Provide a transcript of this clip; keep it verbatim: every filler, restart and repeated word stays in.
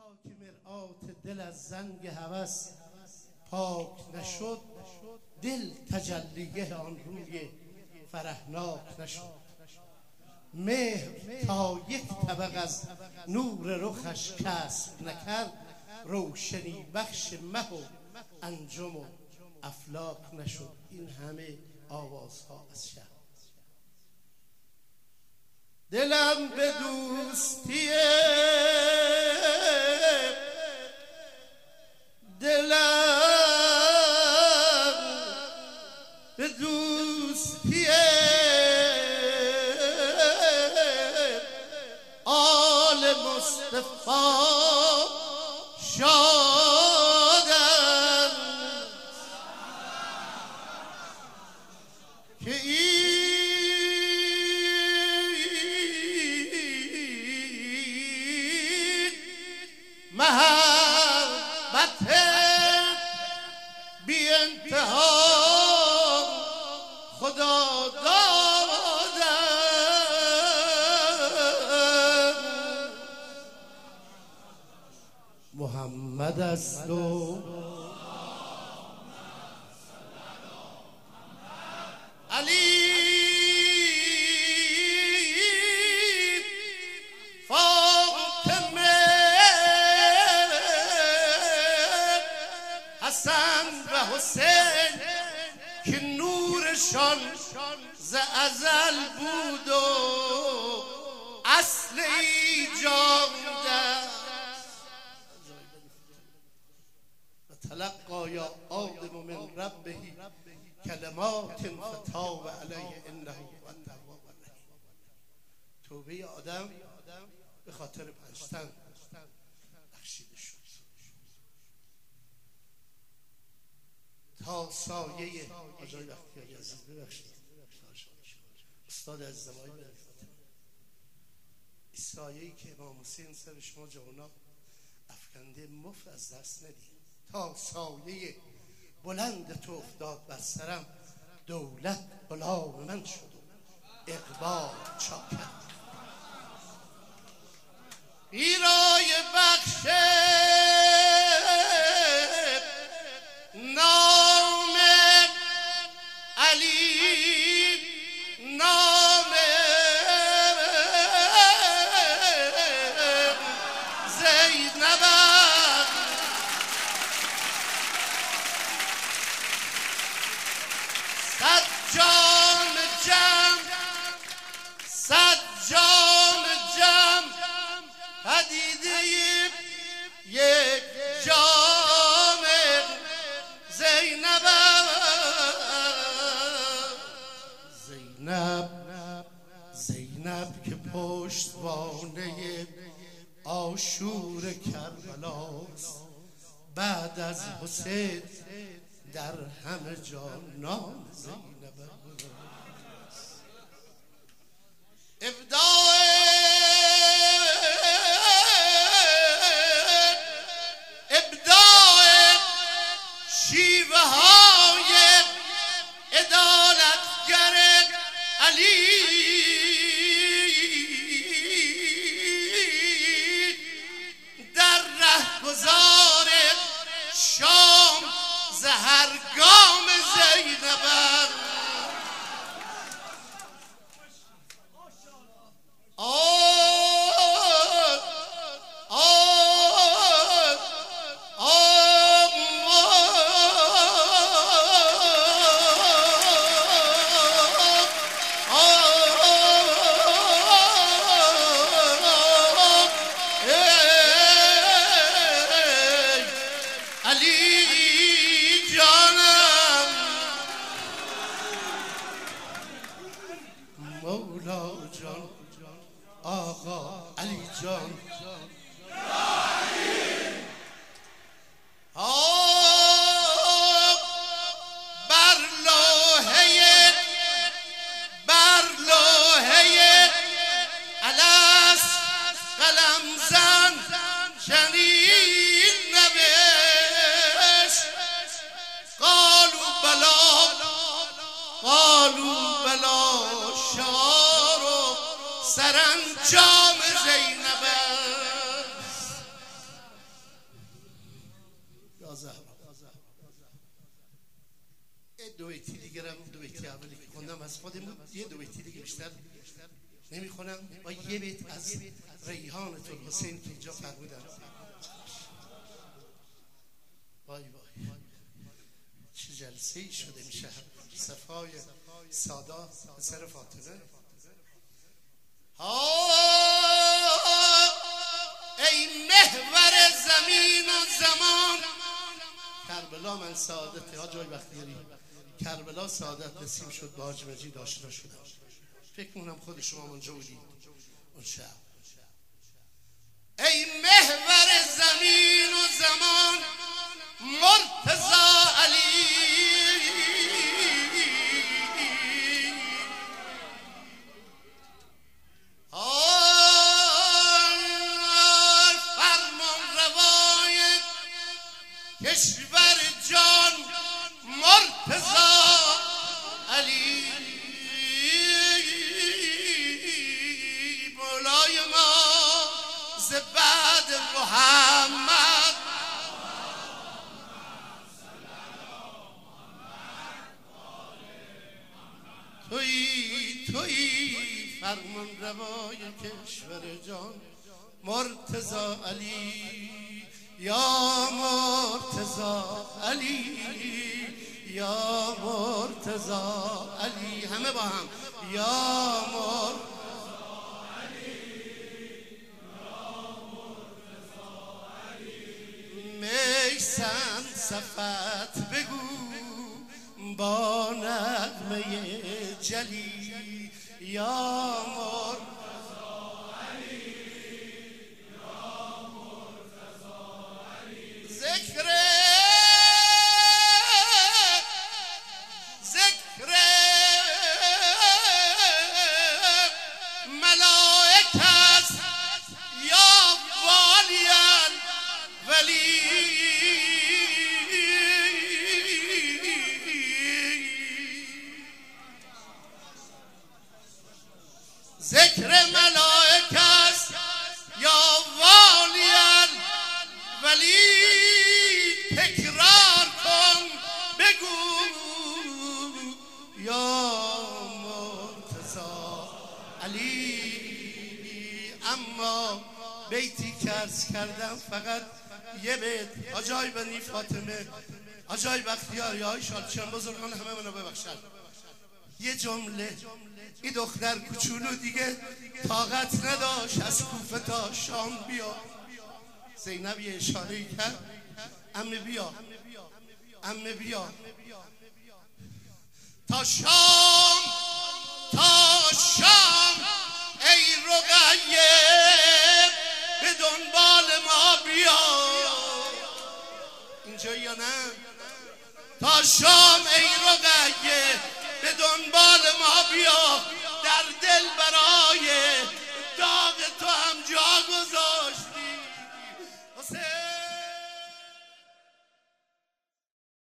تا که مرآت دل از زنگ هوس پاک نشد، دل تجلیه آن روی فرحناک نشد. مهر تا یک طبق از نور رخش کسب نکرد، روشنی بخش مه و انجم و افلاک نشد. این همه آوازها از شهر. دلم به دوستی دلم به دوستی آل مصطفی شادم که این محبت بی انتها خدا دادم. محمد است و علی فاطمه حسن و حسین که نورشان ز ازل بود و اصل ایجاد و تلقا یا آدم من ربه کلمات فتاب علیه انه هو التواب الرحیم. توبه آدم به خاطر پنجتن بخشیده شد تا سایه آجای وقتی عزیز ببخشید استاد از زمانی ببخشید این سایه‌ای که امام حسین سر شما جوانا افکنده مفت از دست ندید. تا سایه بلند تو افتاد بر سرم، دولت غلام من شد و اقبال چاکر. ایرای بخش نام علی، نام زینب، صد جام جم، صد جام جم، پدیده یک جام زینب. زینب زینب که پشتوانه عاشور کربلاست، بعد از حسین در همه جا نام زینب. ابداع ابداع شیوه های عدالتگر علی در رهگذار شام زهرگام زینب. مولا جان آقا علی جان بر لوحه بر لوحه الست قلم زن چنین نوشت قالوا بلا قالوا بلا شعار و سرانجام زینب است. دیگرم دو بیتی اولی که خوندم از خودم بود، یه دو بیتی دیگه بیشتر نمیخونم با یه بیت از ریحان طلحسین که اینجا فرمودن. وای وای چه جلسه ای شده میشه. صفای سادا پسر فاطمه. ای محور زمین و زمان، کربلا من سعادت ها جای بختیاری، کربلا سعادت نسیم شد با حاج مجید آشنا شدم. فکر مونم خود شما اونجا بودید اون شب. ای محور زمین و زمان مرتضی علی، فرمان روای کشور جان مرتضی علی، مولای ما ز بعد محمد تویی تویی فرمان روای کشور جان مرتضی علی، یا مرتضی علی، یا مرتضی علی، همه با هم یا مرتضی میسم صفت بگو با نغمه جلی، یا مرتضی علی، یا مرتضی علی، ذکر ذکر ملائک است یا والی ولی، ذکر ملائک است یا والی ولی، تکرار کن بگو یا مرتضی علی. اما بیتی که عرض کردم فقط یه بیت. آجای بنی فاطمه، آجای بختیاری، آی شالچیان بزرگان همه منو ببخشن، یه جمله. این دختر کوچولو دیگه طاقت نداشت از کوفه تا شام بیا. زینب یه اشاره کرد، عمه بیا عمه بیا. تا شام تا شام ای رقیه به دنبال ما بیا. اینجا یا نه؟ تا شام ای رقیه به دنبال ما بیا، در دل